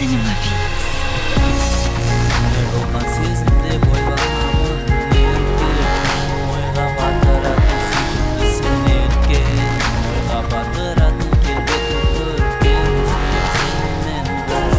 Cinema Beats. Neғылған сезімде бойланамын еркем, ойға батыратын сүйкімдісің неткен, ойға батыратын келбетің көркем, сеніммен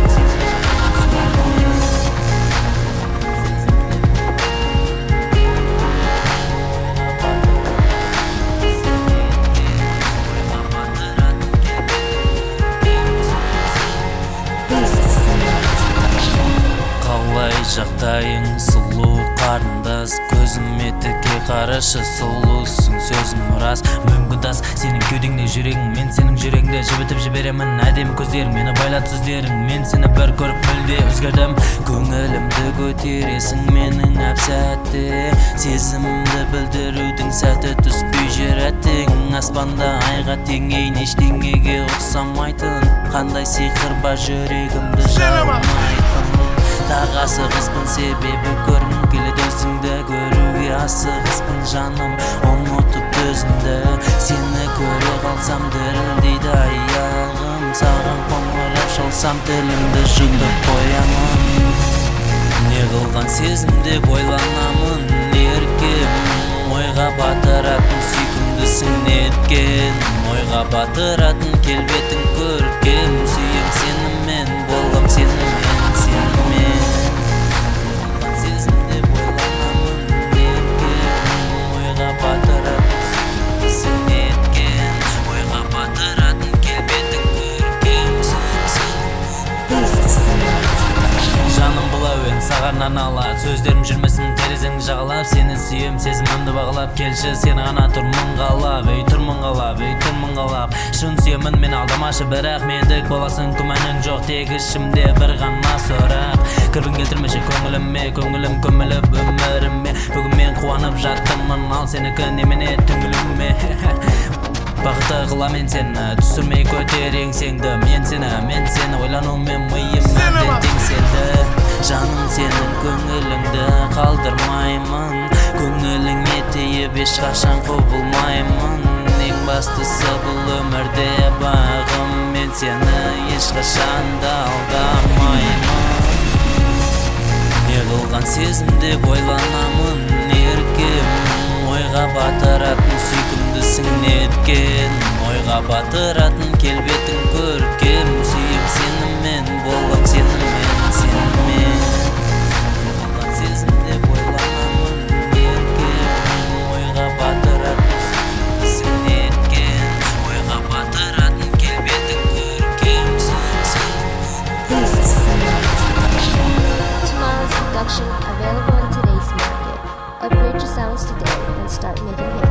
жағдайың сұлу қарындас, көзіме тіке қарашы, сұлусың сөзім рас, мүмкін тас сенің кеудеңде жүрегің, мен сенің жүрегіңді жібітіп жіберемін. Әдемі көздерің мені байлады сөздерің, мен сені бір көріп мүлде өзгердім. Көңілімді көтересің менің әп-сәтте, сезімімді білдірудің сәті түспей жүрәтің. Аспанда айға теңейін, ештеңеге ұқсамайтын, қандай сиқыр бар жүрегімді жалмайтын. Тағы асығыспын себебі көргім келеді өзіңді көруге, асығыспын жаным ұмытып өзімді. Сені көре қалсам дірілдейді аяғым, саған қоңырау шалсам тілімді жұтып қоямын. Неғылған сезімде бойланамын еркем, ойға батыратын сүйкімдісің неткен, ойға батыратын келбетің көркем, сүйем сенімен болғам сенімен. Саған арналады сөздерім жүрмесін терезеңді жағалап, сені сүйем сезімімді бағалап, келші сені ғана тұрмын қалап, ей тұрмын қалап, ей тұрмын қалап. Шын сүйемін мен алдамашы, бірақ мендік боласың, күмәнің жоқ тек ішімде бір ғана сұрақ. Кірбің келтірмеші көңіліме, көңілім көміліп өміріме, бүгін мен қуанып жаттымын, ал сенікі немене түңіліме. Бақытты қыламын сені, түсірмей көтер еңсеңді, мен сені ойланумен миым әбден теңселді. Жаным сенің көңіліңді қалдырмаймын, көңіліңе тиіп ешқашан құбылмаймын. Ең бастысы бұл өмірде бағым, мен сені ешқашан да алдамаймын. Неғылған сезімде бойланамын еркем, ойға батыратын сүйкімдісің неткен, ойға батыратын келбетің көркем, сүйем сенімен болғам сенімен. Неғылған сезімде бойланамын еркем, ойға батыратын сүйкімдісің неткен, ойға батыратын келбетің көркем, сүйем сенімен. Tomorrow's production available in today's market. Upgrade your sounds today and start making hits.